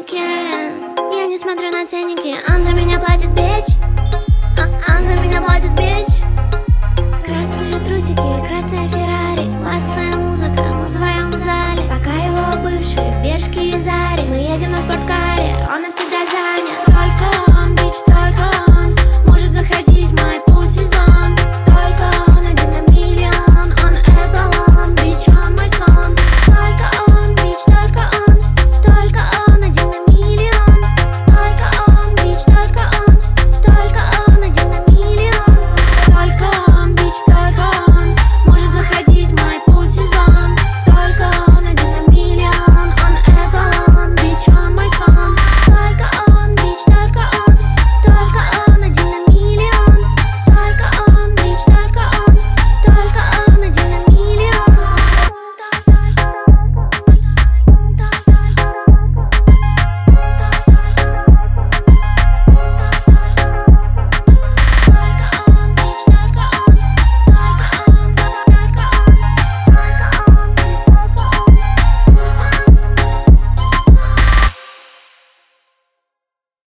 уикенд. Я не смотрю на ценники, он за меня платит, бич. Он за меня платит, бич. Красные трусики, красная Феррари, классная музыка, мы вдвоем в зале. Пока его бывшие пешки из Ари, мы едем на спорткаре, он навсегда занят.